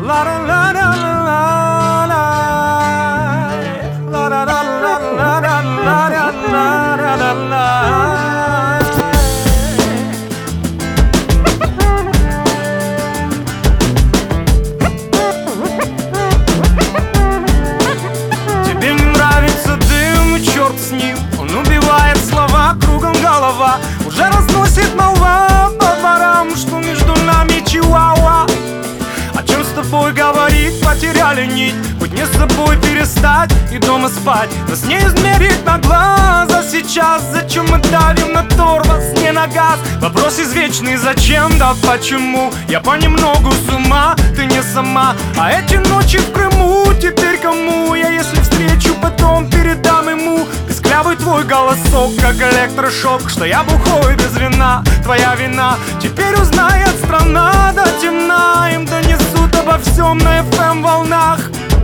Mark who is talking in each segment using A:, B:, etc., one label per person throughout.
A: Тебе не нравится дым, черт с ним. Он убивает слова, кругом голова. Уже разносит молва по дворам, что между нами чиуауа. О чем с тобой говорить, потеряли нить. Хоть не с собой перестать и дома спать. Нас не измерить на глаза сейчас. Зачем мы давим на тормоз, не на газ? Вопрос извечный, зачем, да почему? Я понемногу с ума, ты не сама. А эти ночи в Крыму теперь кому? Я если встречу, потом передам ему. Писклявый твой голосок, как электрошок. Что я бухой без вина, твоя вина. Теперь узнает страна до темна. Им донесут обо всем на FM волнах.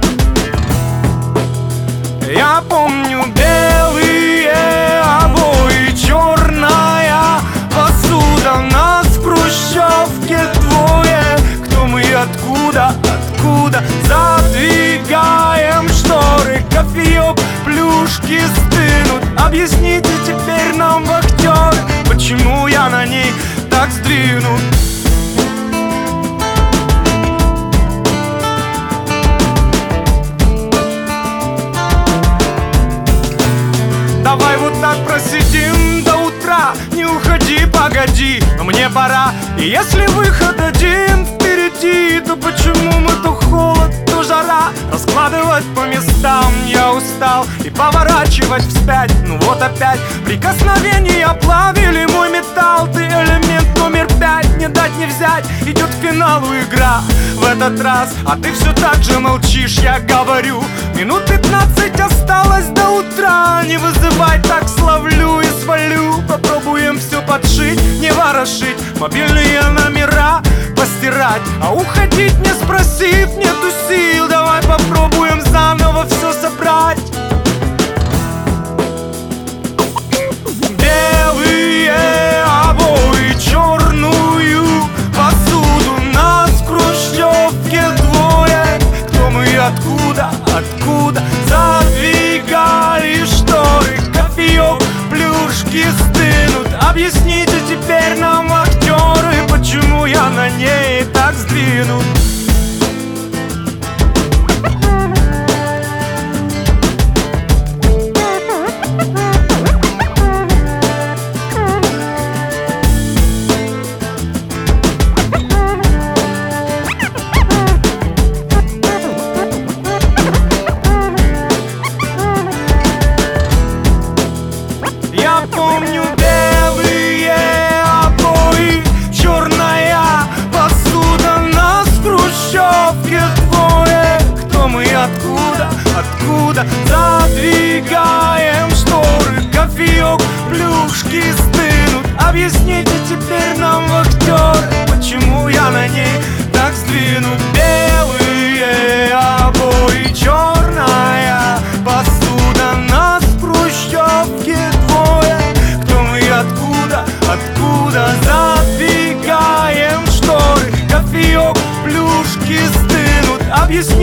A: Я помню белые обои, черная посуда. Нас в хрущевке двое. Кто мы и откуда, откуда? Задвигаем шторы, кофеек, плюшки стынут. Объясните теперь нам, вахтеры, почему я на ней так сдвинут. Давай вот так просидим до утра. Не уходи, погоди, но мне пора. И если выход один впереди, то почему мы то холод, то жара? Раскладывать по местам я устал и поворачивать вспять. Ну вот опять прикосновения плавили мой металл. Ты элемент номер 5, не дать не взять. Идет к финалу игра в этот раз, а ты все так же молчишь, я говорю. Минут 15 осталось до утра. Не вызывай, так словлю и свалю. Попробуем все подшить, не ворошить. Мобильные номера постирать. А уходить не спросив, нету сил. Давай попробуем заново все собрать. Белые обои, черную посуду. Нас в хрущевке двое. Кто мы и откуда, откуда? Задвигали шторы, кофеек, плюшки стынут. Объясните теперь нам, вахтеры, почему я на ней так сдвинут. Я помню белые обои, черная посуда. Нас в хрущевке двое. Кто мы и откуда, откуда? Задвигаем шторы, кофеек, плюшки стынут. Объясните теперь нам, вахтеры, почему я на ней так сдвинут. Белые обои, черная посуда. Нас в хрущевке двое. Кто мы и откуда, откуда? Задвигаем шторы, кофеек, плюшки стынут. Объясни